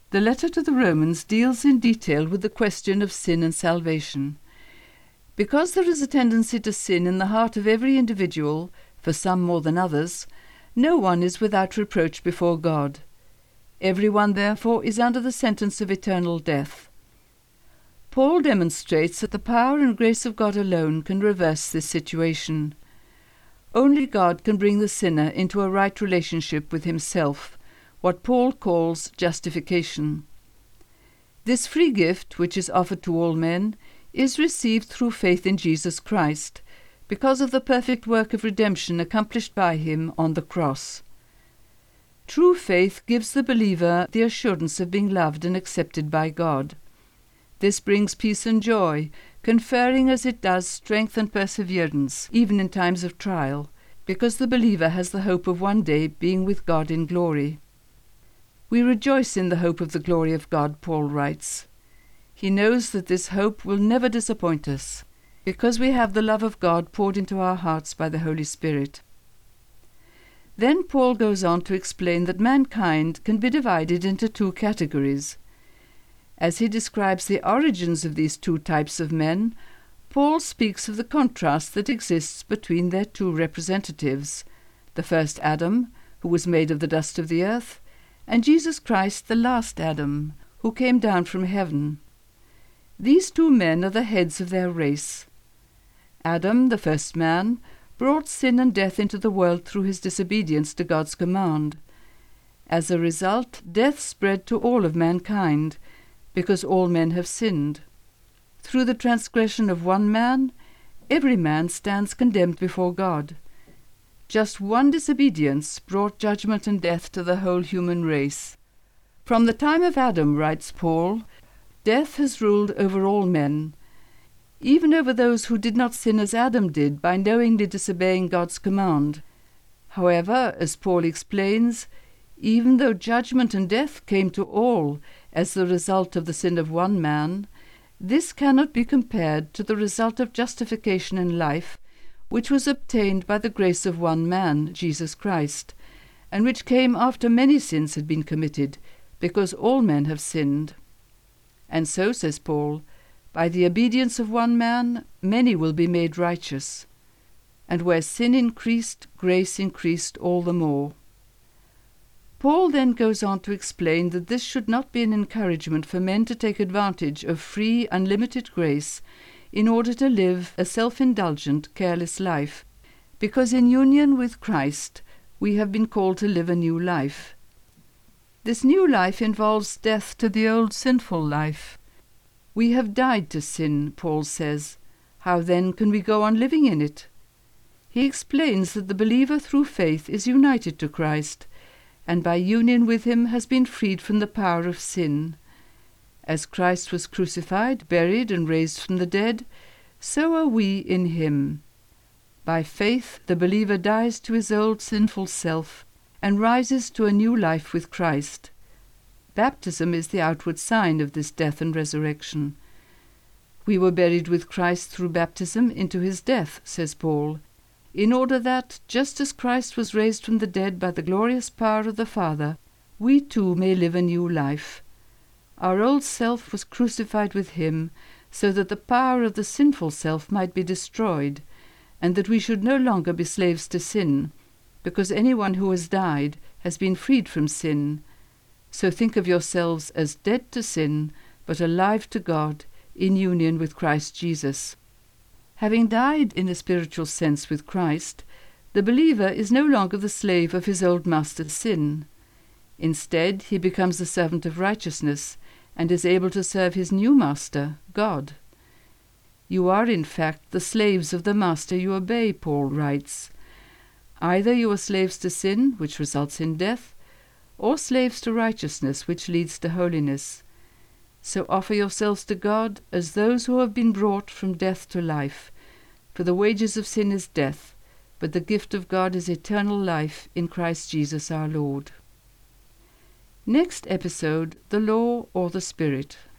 The letter to the Romans deals in detail with the question of sin and salvation. Because there is a tendency to sin in the heart of every individual, for some more than others, no one is without reproach before God. Everyone, therefore, is under the sentence of eternal death. Paul demonstrates that the power and grace of God alone can reverse this situation. Only God can bring the sinner into a right relationship with himself, what Paul calls justification. This free gift, which is offered to all men, is received through faith in Jesus Christ, because of the perfect work of redemption accomplished by him on the cross. True faith gives the believer the assurance of being loved and accepted by God. This brings peace and joy, conferring as it does strength and perseverance, even in times of trial, because the believer has the hope of one day being with God in glory. We rejoice in the hope of the glory of God, Paul writes. He knows that this hope will never disappoint us, because we have the love of God poured into our hearts by the Holy Spirit. Then Paul goes on to explain that mankind can be divided into two categories. As he describes the origins of these two types of men, Paul speaks of the contrast that exists between their two representatives, the first Adam, who was made of the dust of the earth, and Jesus Christ, the last Adam, who came down from heaven. These two men are the heads of their race. Adam, the first man, brought sin and death into the world through his disobedience to God's command. As a result, death spread to all of mankind, because all men have sinned. Through the transgression of one man, every man stands condemned before God. Just one disobedience brought judgment and death to the whole human race. From the time of Adam, writes Paul, death has ruled over all men, even over those who did not sin as Adam did by knowingly disobeying God's command. However, as Paul explains, even though judgment and death came to all as the result of the sin of one man, this cannot be compared to the result of justification in life, which was obtained by the grace of one man, Jesus Christ, and which came after many sins had been committed, because all men have sinned. And so, says Paul, by the obedience of one man, many will be made righteous. And where sin increased, grace increased all the more. Paul then goes on to explain that this should not be an encouragement for men to take advantage of free, unlimited grace in order to live a self-indulgent, careless life, because in union with Christ we have been called to live a new life. This new life involves death to the old sinful life. We have died to sin, Paul says. How then can we go on living in it? He explains that the believer through faith is united to Christ, and by union with him has been freed from the power of sin. As Christ was crucified, buried, and raised from the dead, so are we in him. By faith, the believer dies to his old sinful self and rises to a new life with Christ. Baptism is the outward sign of this death and resurrection. We were buried with Christ through baptism into his death, says Paul, in order that, just as Christ was raised from the dead by the glorious power of the Father, we too may live a new life. Our old self was crucified with him, so that the power of the sinful self might be destroyed, and that we should no longer be slaves to sin, because anyone who has died has been freed from sin. So think of yourselves as dead to sin, but alive to God, in union with Christ Jesus. Having died in a spiritual sense with Christ, the believer is no longer the slave of his old master sin. Instead, he becomes the servant of righteousness, and is able to serve his new master, God. You are, in fact, the slaves of the master you obey, Paul writes. Either you are slaves to sin, which results in death, or slaves to righteousness, which leads to holiness. So offer yourselves to God as those who have been brought from death to life. For the wages of sin is death, but the gift of God is eternal life in Christ Jesus our Lord. Next episode, the Law or the Spirit.